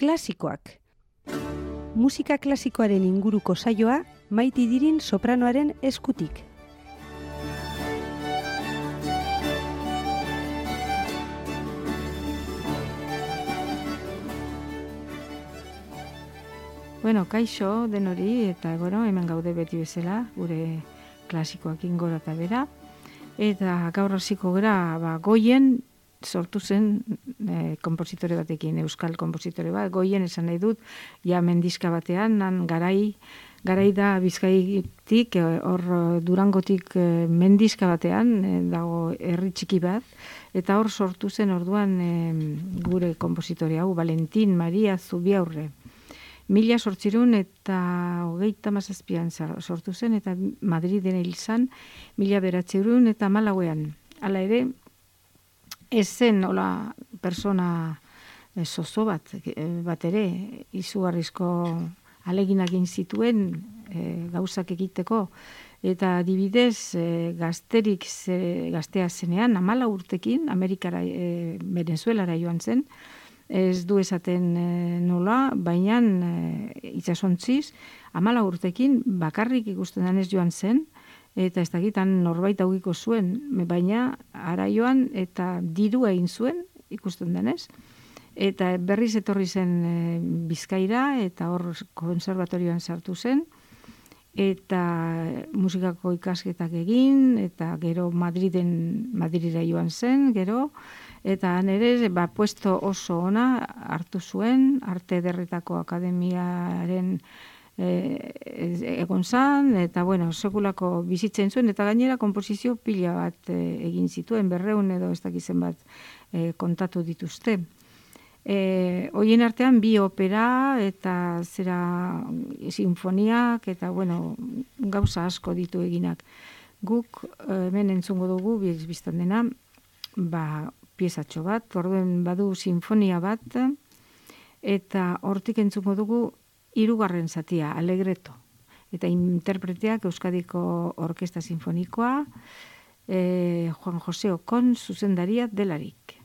klasikoak. Musika klasikoaren inguruko saioa Maite Idirin sopranoaren eskutik. Bueno, kaixo denori eta hemen gaude beti bezala, gure klasikoakin gora eta bera. Eta gaur hasiko gara, Goien sortu zen konpositore batekin, euskal konpositore bat. Goien esan nahi dut, ja mendizka batean, garai da Bizkaitik, hor Durangotik mendizka batean, dago herri txiki bat, eta hor sortu zen orduan gure konpositore hau, Valentin Maria Zubiaurre. 1800 eta 37an sortu zen, eta Madriden hil zen 1900 eta 14an. Hala ere, ez zen hola persona zozo bat ere, izugarrizko aleginak egin zituen gauzak egiteko, eta adibidez gaztea zenean, 14 urtekin, Amerikara, Venezuelara joan zen, ez du esaten nola, baina itsasontziz 14 urtekin bakarrik ikusten danez joan zen, eta ez dakitan norbait augiko zuen, baina ara joan eta dirua egin zuen ikusten denez. Eta berriz etorri zen Bizkaira, eta hor konservatorioan sartu zen, eta musikako ikasketak egin, eta gero Madrira joan zen, gero, eta han ere, puesto oso ona hartu zuen, Arte Ederretako Akademiaren egon zan, eta sekulako bizitzen zuen, eta gainera konposizio pila bat egin zituen, 200 edo ez dakizen bat kontatu dituzte. Hoien artean 2 opera eta sinfoniak eta gauza asko ditu eginak. Guk hemen entzungo dugu biztan dena piezatxo bat, orduen badu sinfonia bat, eta hortik entzungo dugu 3. zatia, Allegretto, eta interpreteak Euskadiko Orkesta Sinfonikoa, Juan José Ocon zuzendaria delarik.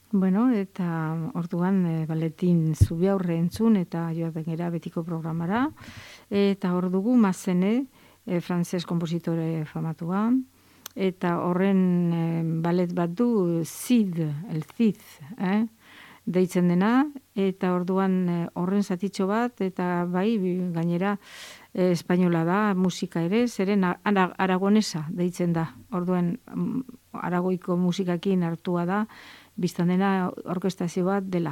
Bueno, eta orduan Baletin Zubiaurre entzun eta joaten gera betiko programara. Eta hor dugu Mazene, frantses konpositore famatua. Eta horren balet bat du Cid, el Cid, deitzen dena. Eta orduan horren zatitxo bat, eta bai gainera espainola da, musika ere, zeren aragonesa deitzen da. Orduan Aragoiko musikakin hartua da, biztan dena orkestazio bat dela.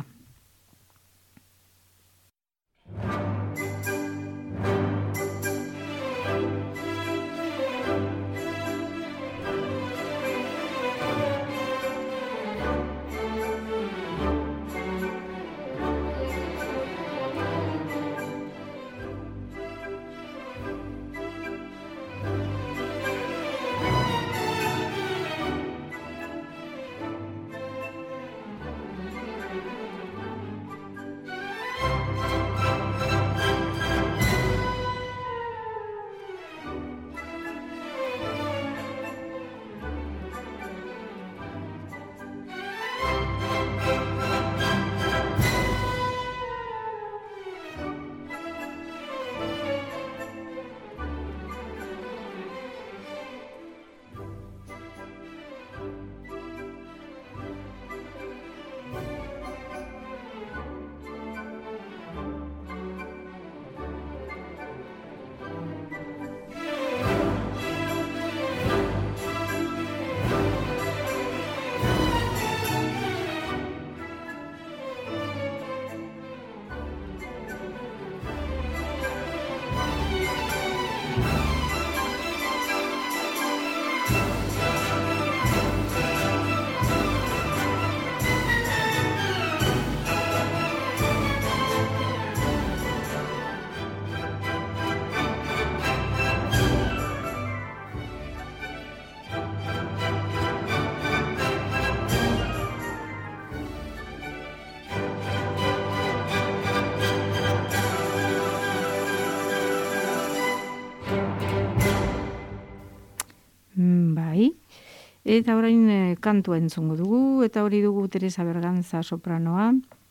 Bai, eta orain kantua entzungo dugu, eta hori dugu Teresa Berganza sopranoa.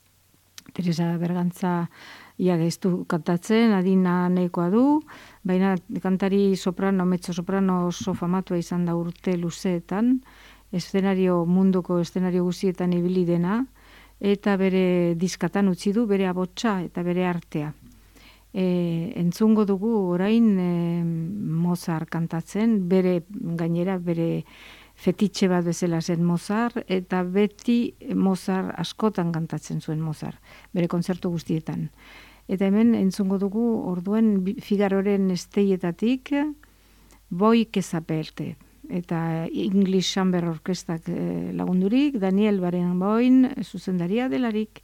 Teresa Berganza ia geztu kantatzen, adina nahikoa du, baina kantari soprano, mezzo soprano oso famatua izan da urte luzeetan, munduko eszenario guztietan ibili dena, eta bere diskatan utzi du, bere abotsa eta bere artea. Entzungo dugu orain Mozart kantatzen, gainera bere fetitxe bat bezala zen Mozart, eta beti Mozart askotan kantatzen zuen Mozart, bere kontzertu guztietan. Eta hemen entzungo dugu orduen Figaroren esteietatik Boi que saperte. Eta English Chamber Orkestak lagundurik, Daniel Barenboim zuzendaria delarik.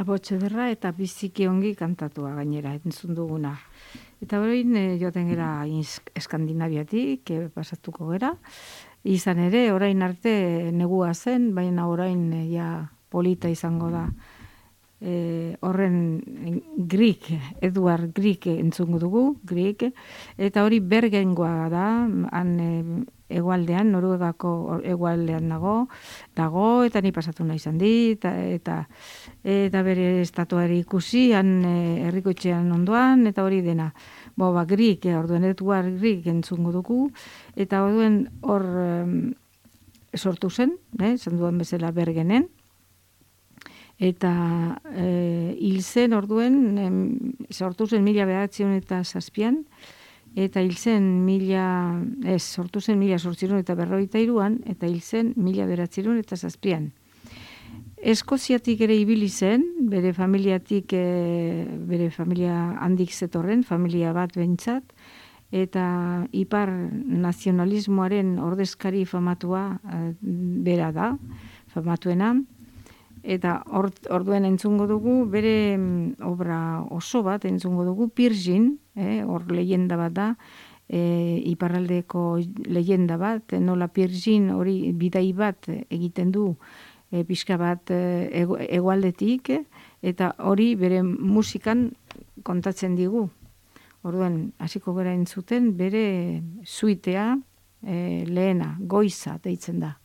Abotxe derra eta biziki ongi kantatua gainera, entzun duguna. Eta horrein joaten gera Eskandinaviatik, pasatuko gera. Izan ere, orain arte negua zen, baina orain ja polita izango da. Horren Edward Grieg entzungo dugu, Grieg, eta hori Bergengoa da, han egualdean, Noruegako egualdean dago, eta ni pasatu nahi izan dit, eta bere estatuari ikusi, han herrikoetxean ondoan, eta hori dena. Grieg, orduen Edward Grieg entzungo dugu, eta orduen hor sortu zen, esan duen bezala Bergenen, eta hil zen orduen, sortu zen 1907an, eta hil zen sortu zen 1853an, eta hil zen 1907an. Eskoziatik ere ibili zen, bere familia handik zetorren, familia bat behintzat, eta ipar nazionalismoaren ordezkari famatua bera da, famatuena, eta orduen entzungo dugu, bere obra oso bat entzungo dugu, Pirgin, hor leyenda bat da, iparraldeko leyenda bat, nola Pirgin hori bidai bat egiten du, pixka bat egualdetik, eta hori bere musikan kontatzen digu. Orduan, hasiko gara entzuten, bere suitea lehena, goiza deitzen da.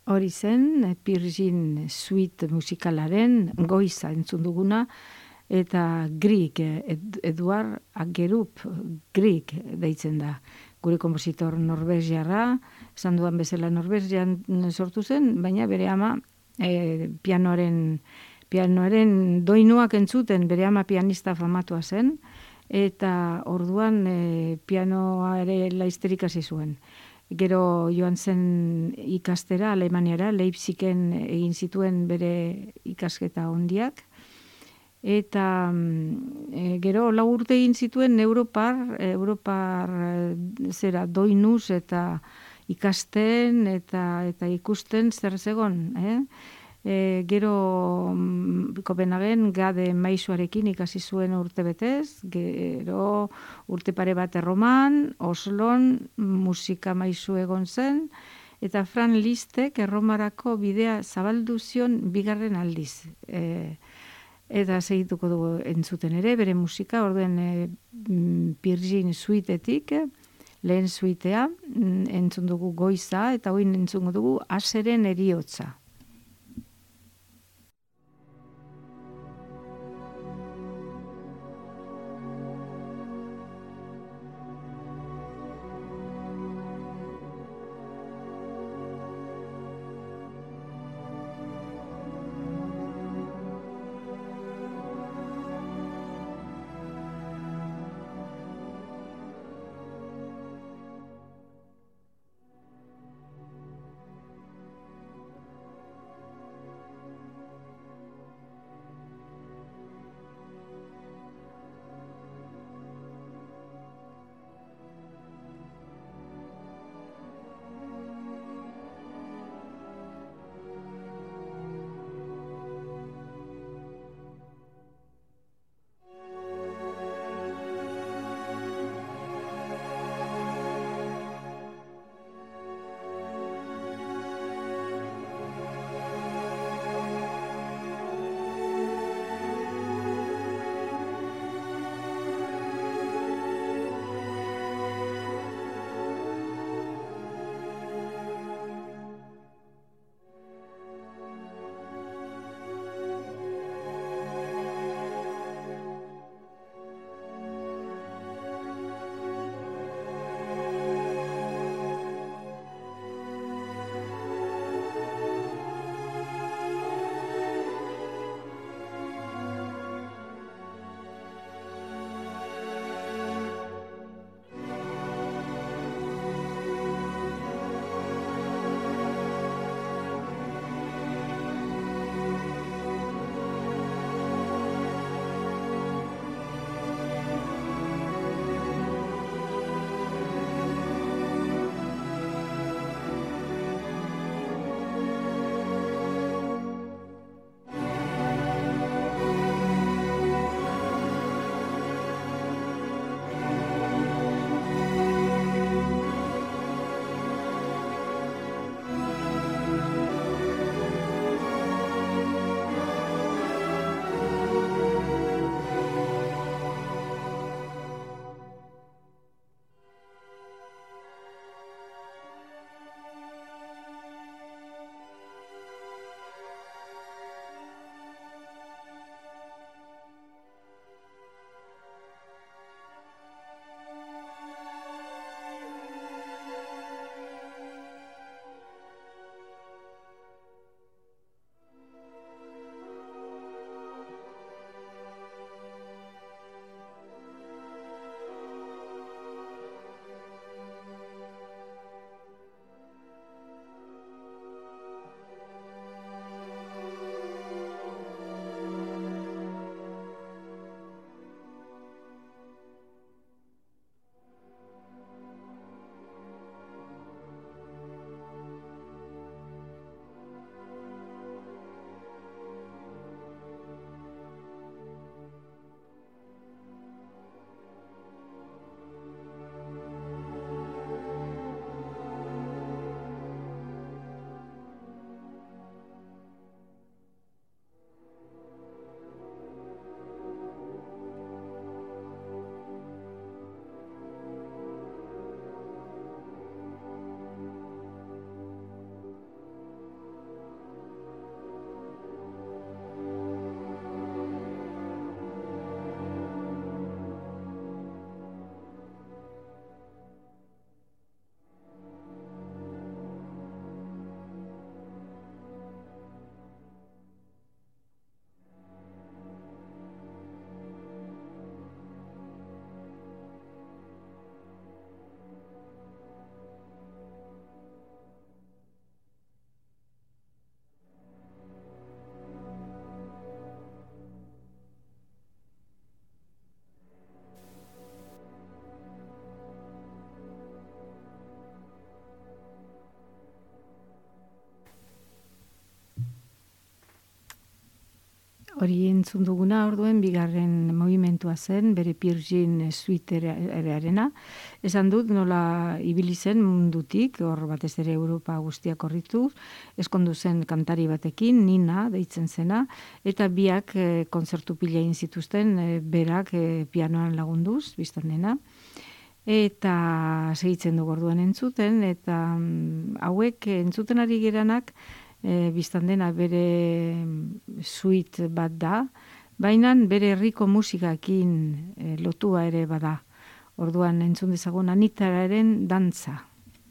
Hori zen, Pirgin Suite musikalaren goiza entzun duguna, eta Grieg, Eduard Agerup Grieg deitzen da. Gure kompositor norvegiarra, esan duan bezala Norvegian sortu zen, baina bere ama pianoaren doinuak entzuten, bere ama pianista famatua zen, eta orduan pianoa ere laizter ikasi zuen. Gero joan zen ikastera Alemaniara, Leipzigen egin zituen bere ikasketa hondiak, eta gero 4 urte egin zituen Europar zera doinuz eta ikasten eta ikusten zer zegon, gero Kopenhagen Gade maisuarekin ikasi zuen urte betez, gero urte pare bat Erroman, Oslon musika maisu egon zen, eta Fran Listek Erromarako bidea zabaldu zion 2. aldiz. Eta segituko dugu entzuten ere, bere musika, orduen Pirgin Suitetik, lehen suitea, entzun dugu goiza, eta oin entzun dugu Aseren eriotza. Hori entzun duguna orduen bigarren movimentua zen, bere Pirgin suiterearena. Esan dut nola ibili zen mundutik, hor batez ere Europa guztiak horritu, eskondu zen kantari batekin, Nina deitzen zena, eta biak kontzertu pila egin zituzten, berak pianoan lagunduz, biztan dena. Eta segitzen dugu orduan entzuten, eta hauek entzuten ari geranak, biztan dena bere suite bat da, baina bere herriko musikakin lotua ere bada. Orduan entzun dezagun Anitararen dantza.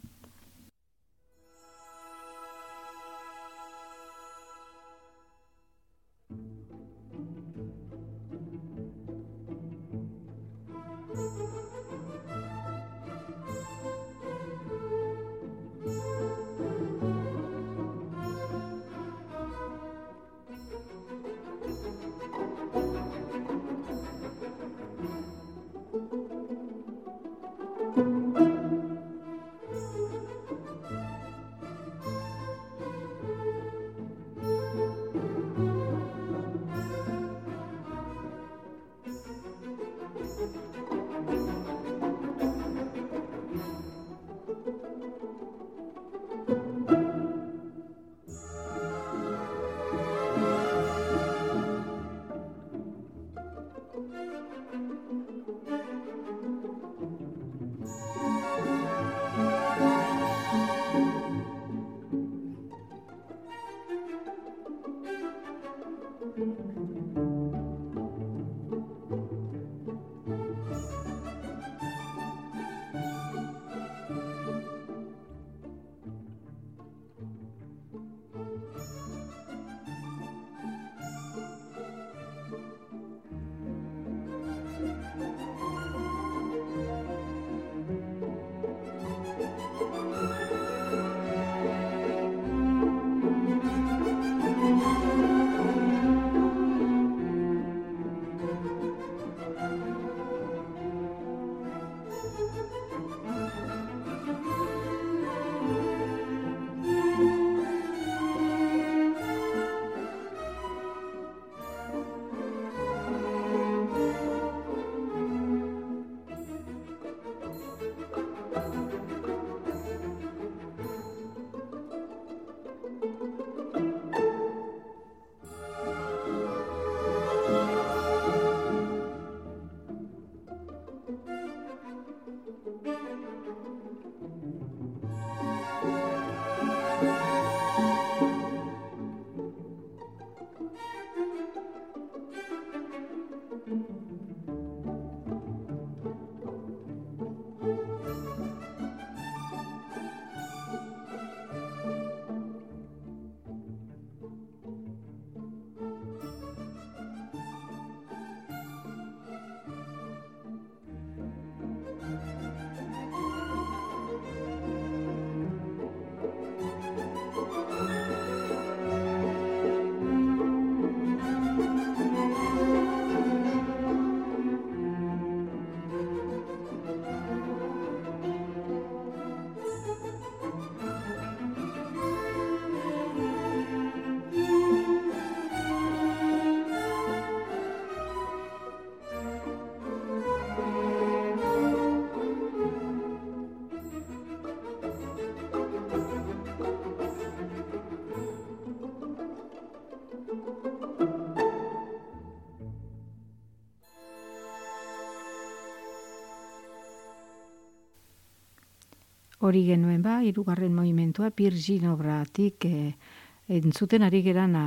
Hori genuen hirugarren movimentua, Pirgin obratik entzuten ari gerana,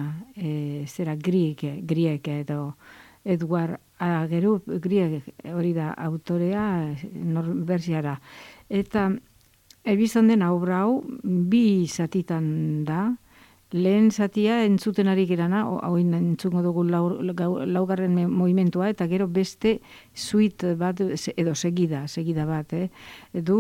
zera Grieg edo Edward Agerup, Grieg hori da autorea, norbertsiara. Eta ebizan den obra hau bi zatitan da, lehen zatia entzuten ari gerana, hauin entzungo dugu laugarren movimentua, eta gero beste suite bat, edo segida bat, edu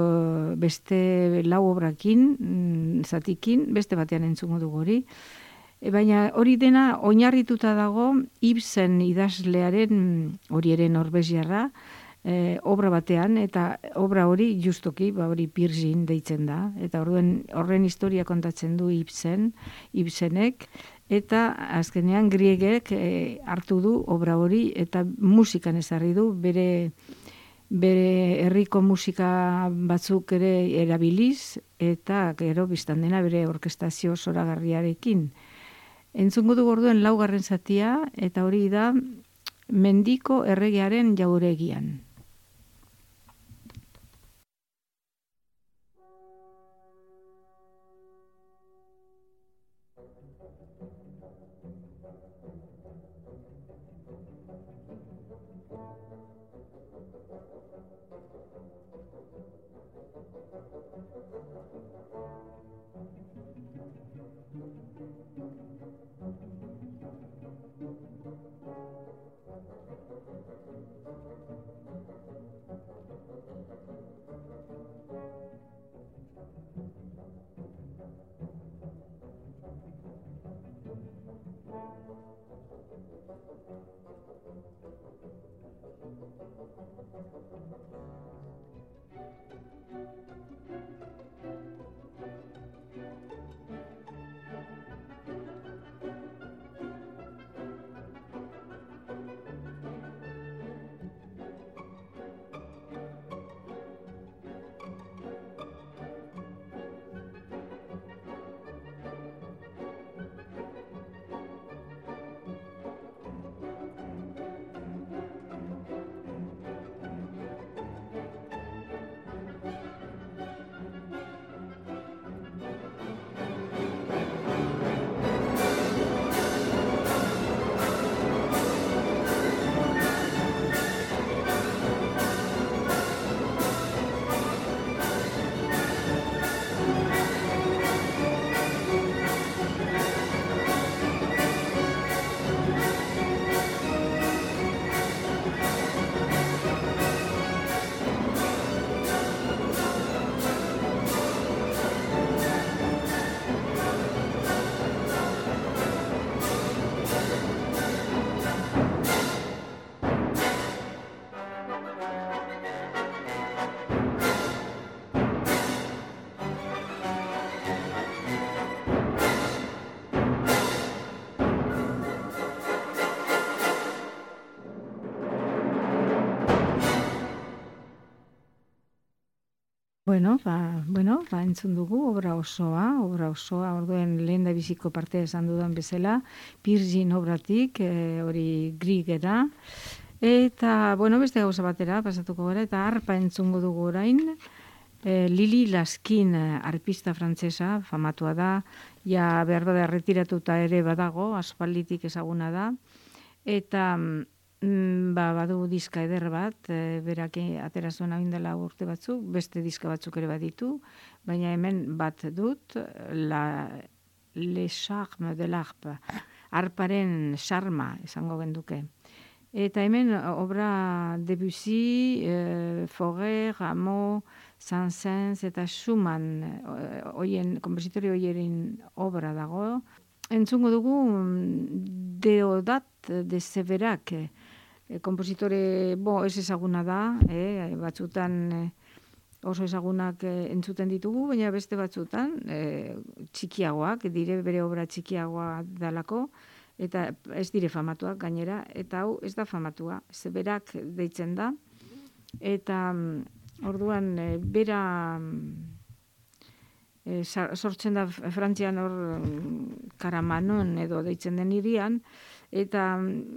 beste lau obrakin, zatikin, beste batean entzungo dugu hori. Baina hori dena oinarrituta dago Ibsen idazlearen, hori ere norbeziarra, obra batean, eta obra hori justoki, hori Pirgin deitzen da, eta horren historia kontatzen du Ibsenek, eta azkenean Griegek hartu du obra hori, eta musikan ezarri du, bere herriko musika batzuk ere erabiliz, eta gero biztan dena bere orkestazio zoragarriarekin. Entzungo du orduan 4. zatia, eta hori da Mendiko erregearen jauregian. Bueno, entzun dugu obra osoa, orduen lehen da biziko partea esan dudan bezala, Pirgin obratik, hori Griegera, eta, beste gauza batera, pasatuko gara, eta arpa entzungo dugu orain, Lili Laskin arpista frantsesa, famatua da, ja behar bada erretiratuta ere badago, aspalditik ezaguna da, eta badu diska eder bat, berak atera zuen hain dela urte batzuk, beste diska batzuk ere baditu, baina hemen bat dut, Le Charme de l'Arpe, arparen charma, esango genduke. Eta hemen obra Debussy, Fauré, Rameau, Saint-Saëns eta Schumann, kompositori hoierin obra dago. Entzungo dugu Deodat de Severak, kompositore, ez ezaguna da, batzutan oso ezagunak entzuten ditugu, baina beste batzutan txikiagoak, dire bere obra txikiagoa dalako, eta ez dire famatuak gainera, eta hau ez da famatua, Severak deitzen da, eta orduan bera sortzen da Frantzian hor Karamanon edo deitzen den hirian, eta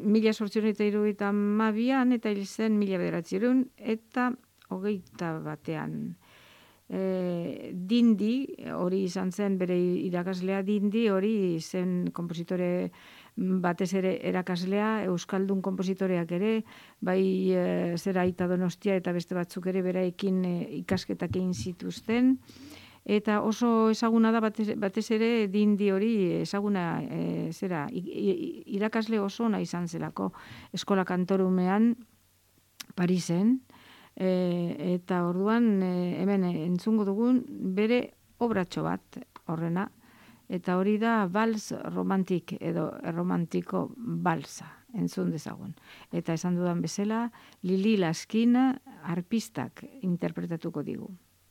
1872an eta hil zen 1900 eta 21. Dindi, hori izan zen bere irakaslea, Dindi hori zen kompositore batez ere erakaslea, euskaldun kompositoreak ere, bai zera Aita Donostia eta beste batzuk ere beraekin ikasketak egin zituzten. Eta oso ezaguna da batez ere Dindi hori ezaguna irakasle oso ona izan zelako eskola kantorumean Parisen, eta orduan hemen entzungo dugun bere obratxo bat horrena, eta hori da Vals romantik edo romantiko balsa, entzun dezagun. Eta esan dudan bezala, Lili Laskin arpistak interpretatuko digu.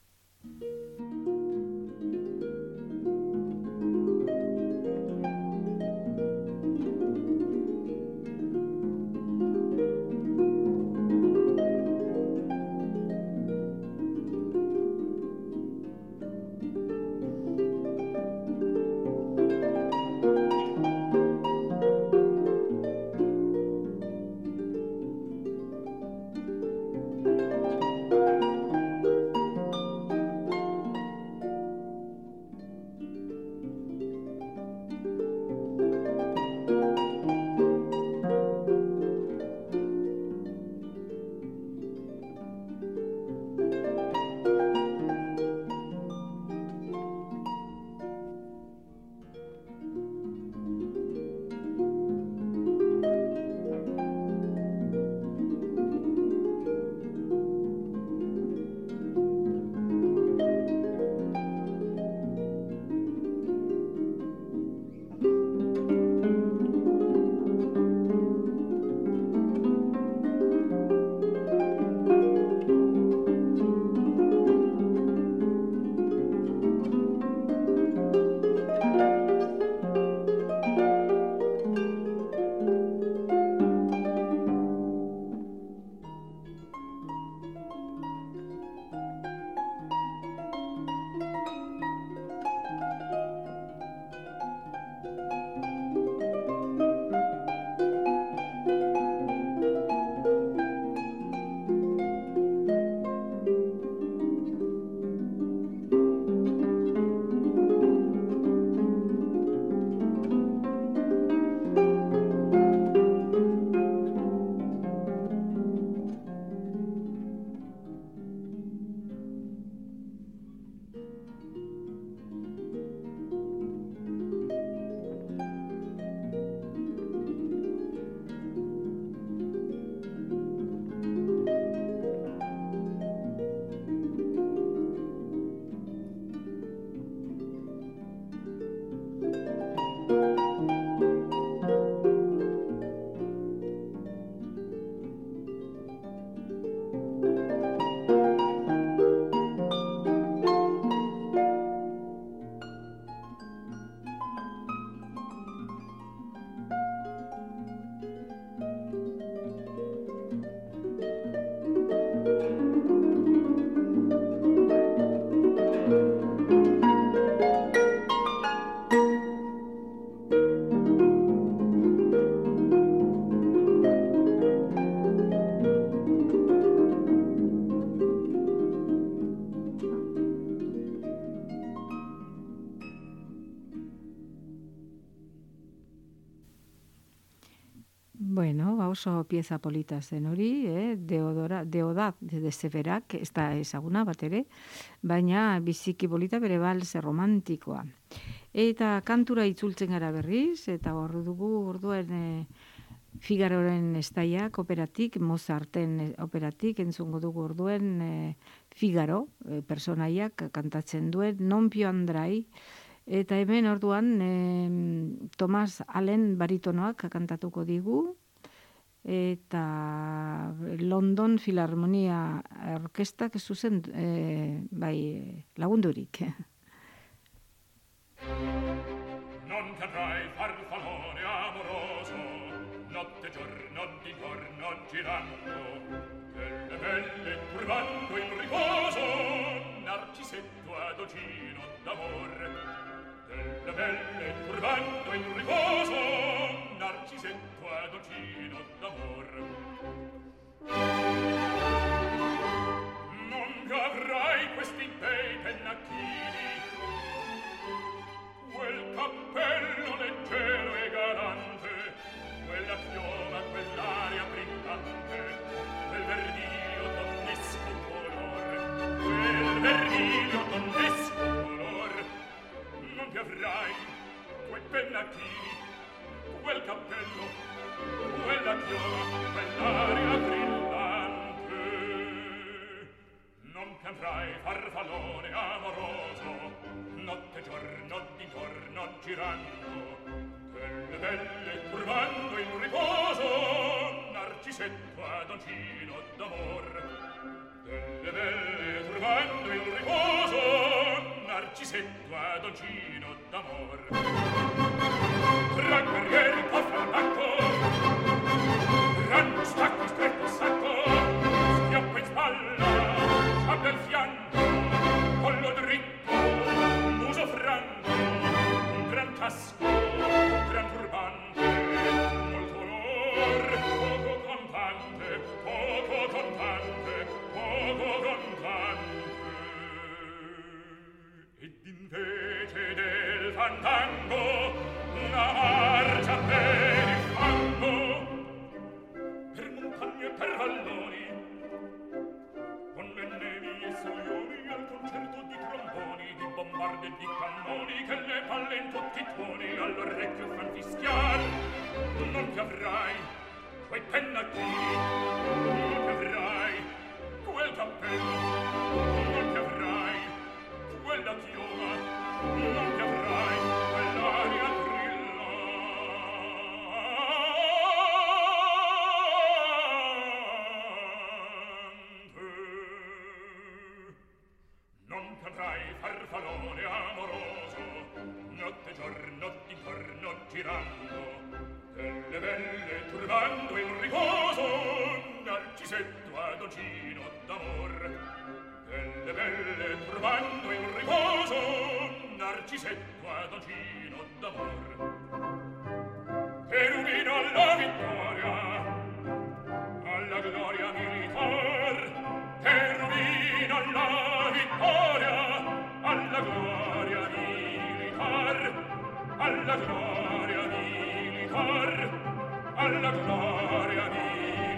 Bueno, oso pieza polita zen hori, Deodat de Severak, ez da ezaguna bat ere, baina biziki polita bere balse romantikoa. Eta kantura itzultzen gara berriz, eta hor dugu orduen Figaroren estaiak operatik, Mozarten operatik, entzungo dugu orduen Figaro, personaiak kantatzen duen, Non più andrai, eta hemen orduan Thomas Allen baritonoak kantatuko digu, eta London Filharmonia Orkestak zuzen lagundurik. Non cadrai farfallone amoroso, notte giorno d'intorno girando, delle belle turbando in riposo, Narcisetto adocino d'amor. Delle belle turbando in riposo, Narcisetto adocino d'amor. Non avrai questi bei pennacchini, quel cappello leggero e galante, quella chioma, quell'aria brillante, quel verdilio donnesco color, quel verdilio donnesco color. Non ti avrai quei pennacchini, quel cappello, quella chioma, quell'aria brillante. Non ti avrai farfallone amoroso, notte giorno d'intorno girando, delle belle turbando in riposo, doncino d'amor. Delle belle turbando il riposo, Narcisetto a doncino d'amor. Tra guerrieri cofre al bacco, gran stacco stretto il sacco, schioppo in spalla, sciabbia al fianco, collo dritto, muso franco, un gran casco, un gran turbante, molto onor, poco contante, poco contante, poco contante. Ed invece del fandango una marcia per il fango, per montagne e per valloni, con le nevi e soglioni al concerto di tromboni, di bombarde e di cannoni, che le palle in tutti i tuoni all'orecchio fan fischiar. Non ti avrai quei pennacchini, non ti avrai quel cappello, non ti avrai quella chioma, non ti avrai quell'aria non cadrai farfallone amoroso, notte giorno d'intorno girando, delle belle turbando in riposo, Narcisetto a doncino d'amor. Delle belle turbando in riposo, Narcisetto a doncino d'amor. Cherubino alla vittoria, alla gloria militar, cherubino alla vittoria, alla gloria militar, alla gloria militar, alla gloria militar.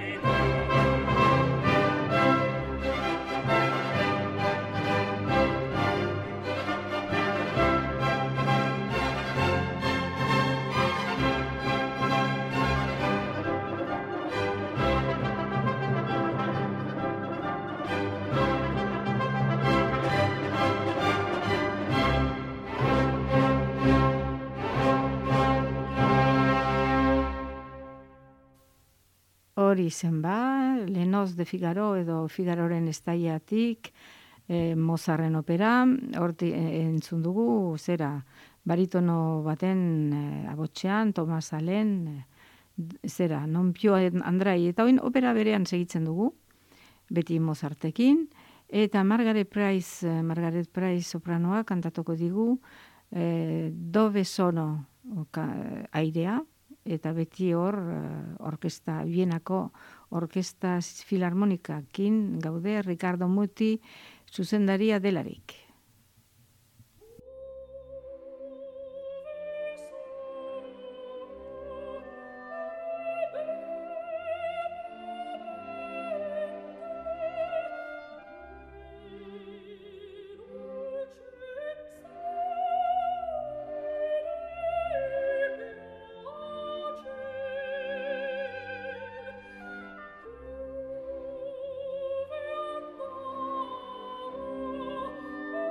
Hori zen ba, Lenoz de Figaro edo Figaroren estaiatik, Mozarren opera, horti entzun dugu, zera, baritono baten abotxean, Tomas Allen, zera, non Pio Andrai, eta oin opera berean segitzen dugu, beti Mozartekin, eta Margaret Price sopranoa kantatuko digu, Dove sono airea, eta beti hor orkesta, Vienako orkesta filarmonikakin gaude, Ricardo Muti zuzendaria delarik. Oh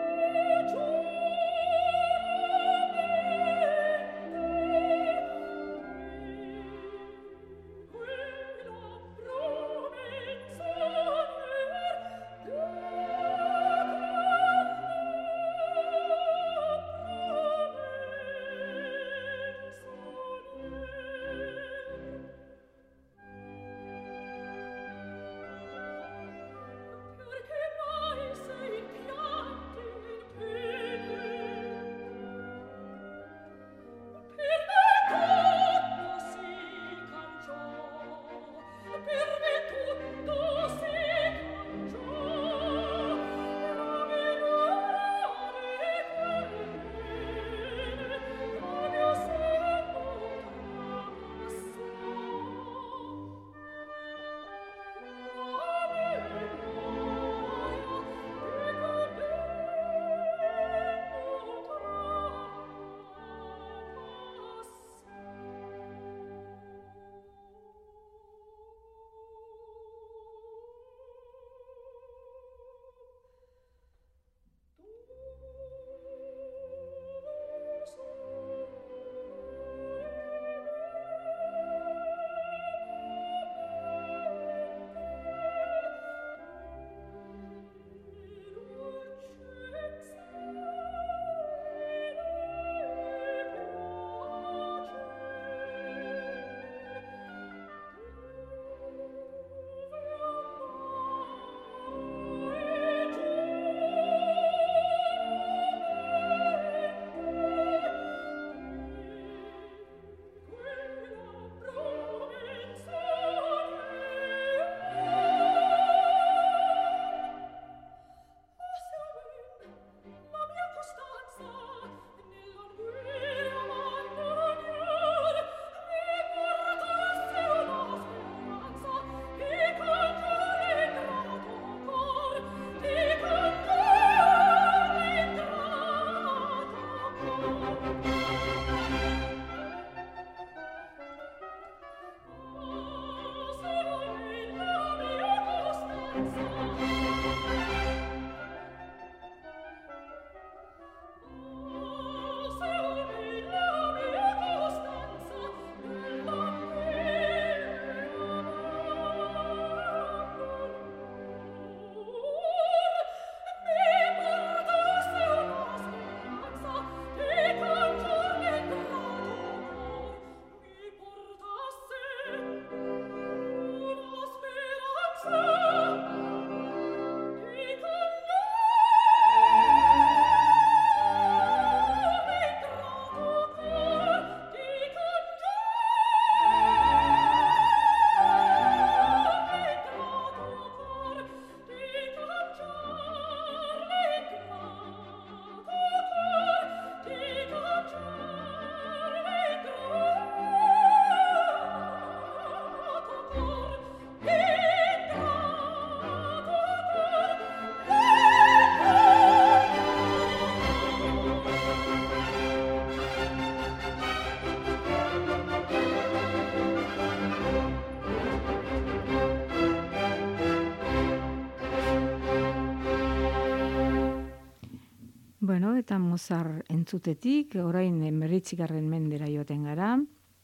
Mozart entzutetik, orain 19. mendera joaten gara.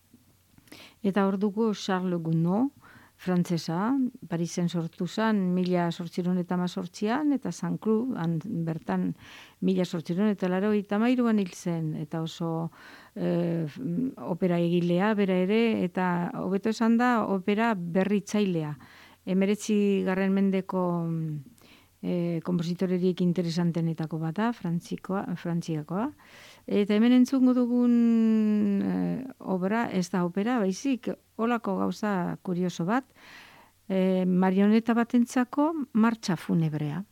Eta hor dugu Charles Gounod, frantsesa, Parisen sortu zen 1818an, eta Saint-Cloud, bertan 1883an hil zen, eta oso opera egilea, bera ere, eta hobeto esan da, opera berritzailea. 19. mendeko kompositorerik interesantenetako bata, frantziakoa. Eta hemen entzungo dugun obra, ez da opera, baizik, holako gauza kurioso bat, marioneta batentzako martxa funebrea.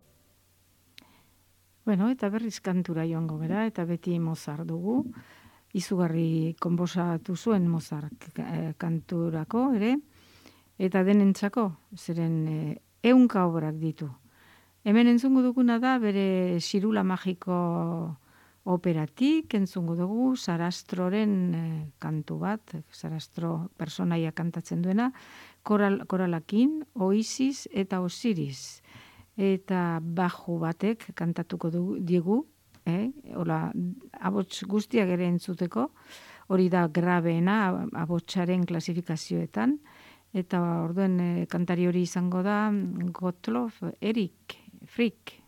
Bueno, eta berriz kantura joango gara, eta beti Mozart dugu. izugarri konposatu zuen Mozart kanturako ere, eta denentzako, zeren 100 obrak ditu. Hemen entzungo duguna da bere Xirula Magiko operatik, entzungo dugu Sarastroren kantu bat, Sarastro personaia kantatzen duena, koralakin, Oisis eta Osiris. Eta baju batek kantatuko digu, hola, abots guztiak ere entzuteko, hori da grabeena abotsaren klasifikazioetan, eta orduen kantari hori izango da Gottlob Erik Frick.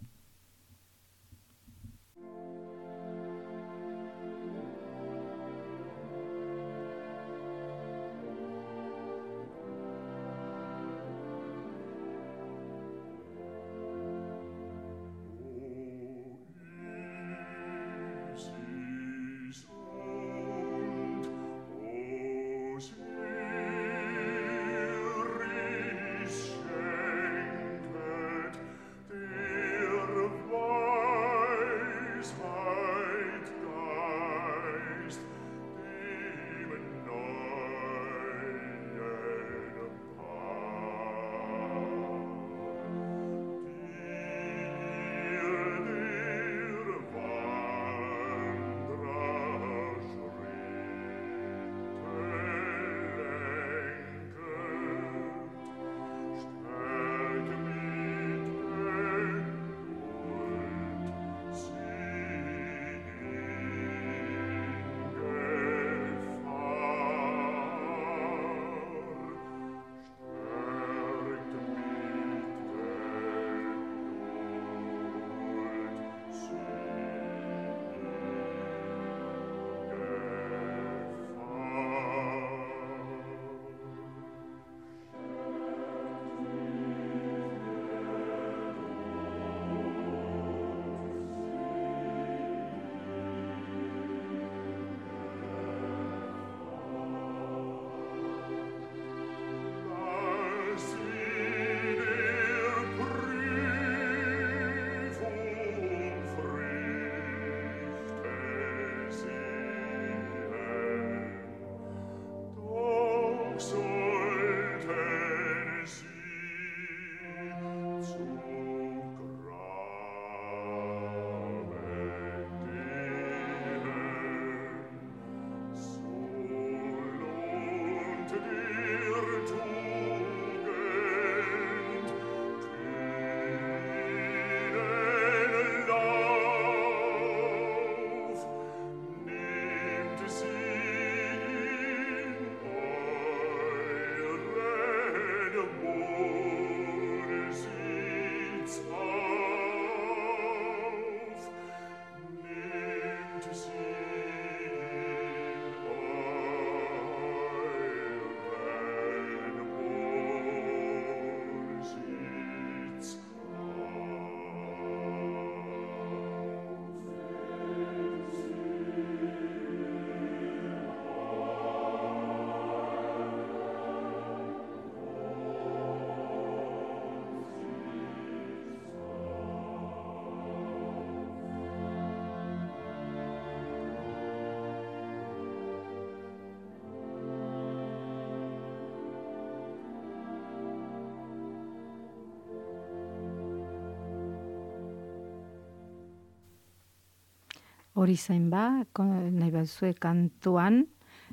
Hori zain ba, nahi batzue kantuan,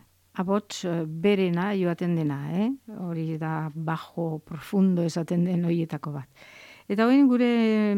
abots berena joaten dena, hori da bajo profundo esaten den horietako bat. Eta hori gure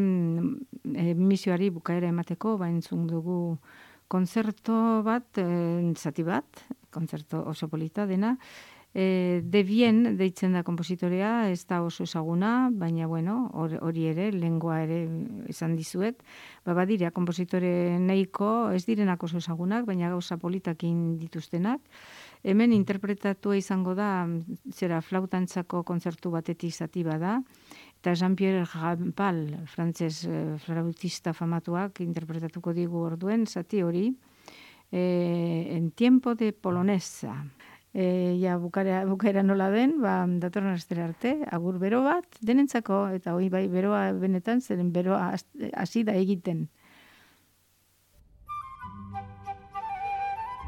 emisioari bukaera emateko, entzun dugu kontzerto bat, zati bat, kontzerto oso polita dena, De Bien deitzen da konpositorea, ez da oso ezaguna, baina bueno, hori ere, lengua ere esan dizuet, badira konpositore nahiko, ez direnak oso ezagunak, baina gauza politakin dituztenak. Hemen interpretatua izango da, zera flautantzako kontzertu batetik zati bada, eta Jean-Pierre Rampal, frantses flautista famatuak, interpretatuko digu orduen, zati hori, en tiempo de polonesa. Bukaera nola den, datorren astera arte, agur bero bat, denentzako, eta hoi bai beroa benetan, zeren beroa hasi da egiten.